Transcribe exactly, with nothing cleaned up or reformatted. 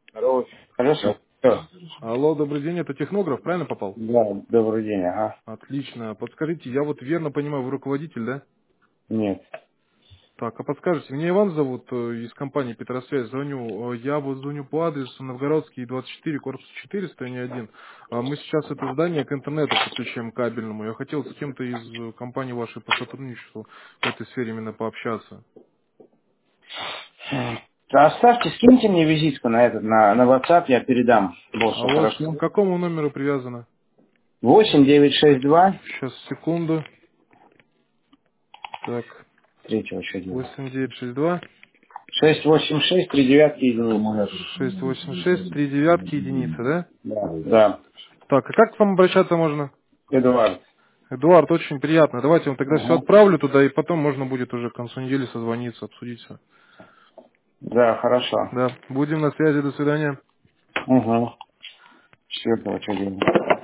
Здорово. Хорошо. Всё. Алло, добрый день, это технограф, правильно попал? Да, добрый день, ага. Отлично. Подскажите, я вот верно понимаю, вы руководитель, да? Нет. Так, а подскажите, меня Иван зовут, э, из компании Петросвязь, звоню. Э, Я вот звоню по адресу Новгородский, двадцать четыре, корпус четыреста, не один. А мы сейчас это здание к интернету подключаем кабельному. Я хотел с кем-то из э, компании вашей по сотрудничеству в этой сфере именно пообщаться. Хм. Оставьте, скиньте мне визитку на этот, на, на WhatsApp, я передам А боссу, у вас к хорошо? какому номеру привязано? Восемь девять шесть два. Сейчас, секунду. Так, Третьего что делать? восемь девять шесть два Шесть восемь шесть три девятки единицы. шесть восемь шесть три девятки единицы, да? Да. Да. Так, а как к вам обращаться можно? Эдуард. Эдуард, очень приятно. Давайте я вам тогда все Ага. отправлю туда, и потом можно будет уже к концу недели созвониться, обсудить все. Да, хорошо. Да, будем на связи, до свидания. Угу. Четвертого что делать?